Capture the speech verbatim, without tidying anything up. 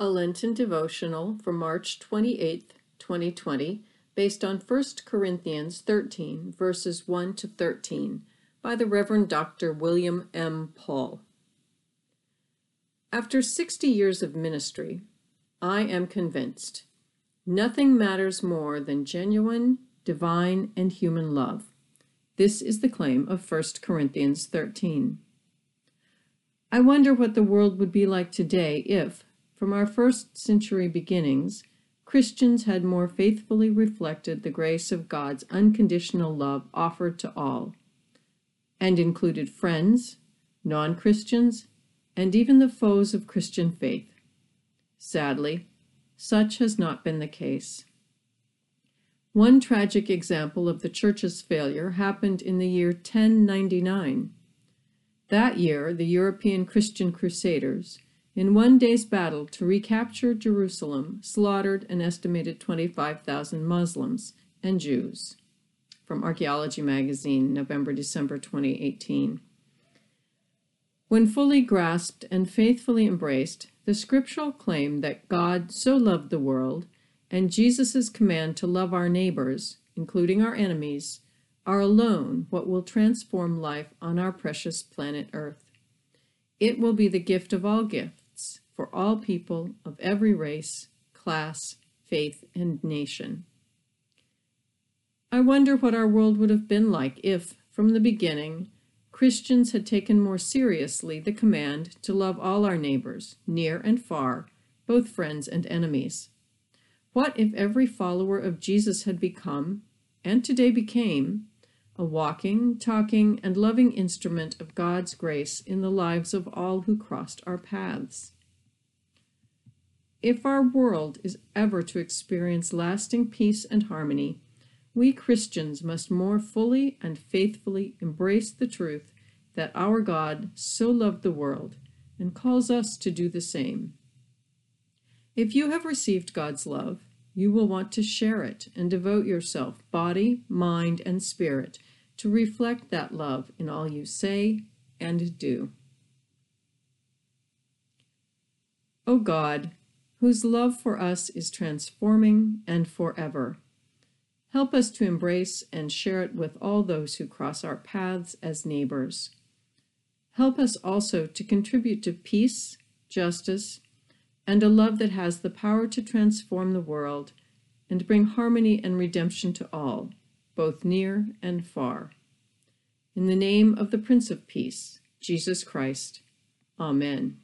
A Lenten devotional for March twenty-eighth, twenty twenty, based on First Corinthians thirteen, verses one to thirteen, by the Reverend Doctor William M. Paul. After sixty years of ministry, I am convinced nothing matters more than genuine, divine, and human love. This is the claim of First Corinthians thirteen. I wonder what the world would be like today if, from our first century beginnings, Christians had more faithfully reflected the grace of God's unconditional love offered to all, and included friends, non-Christians, and even the foes of Christian faith. Sadly, such has not been the case. One tragic example of the Church's failure happened in the year ten ninety-nine. That year, the European Christian Crusaders, in one day's battle to recapture Jerusalem, slaughtered an estimated twenty-five thousand Muslims and Jews. From Archaeology Magazine, November December twenty eighteen. When fully grasped and faithfully embraced, the scriptural claim that God so loved the world and Jesus' command to love our neighbors, including our enemies, are alone what will transform life on our precious planet Earth. It will be the gift of all gifts for all people of every race, class, faith, and nation. I wonder what our world would have been like if, from the beginning, Christians had taken more seriously the command to love all our neighbors, near and far, both friends and enemies. What if every follower of Jesus had become, and today became, a walking, talking, and loving instrument of God's grace in the lives of all who crossed our paths? If our world is ever to experience lasting peace and harmony, we Christians must more fully and faithfully embrace the truth that our God so loved the world and calls us to do the same. If you have received God's love, you will want to share it and devote yourself, body, mind, and spirit, to reflect that love in all you say and do. O God, whose love for us is transforming and forever, help us to embrace and share it with all those who cross our paths as neighbors. Help us also to contribute to peace, justice, and a love that has the power to transform the world and bring harmony and redemption to all, both near and far. In the name of the Prince of Peace, Jesus Christ. Amen.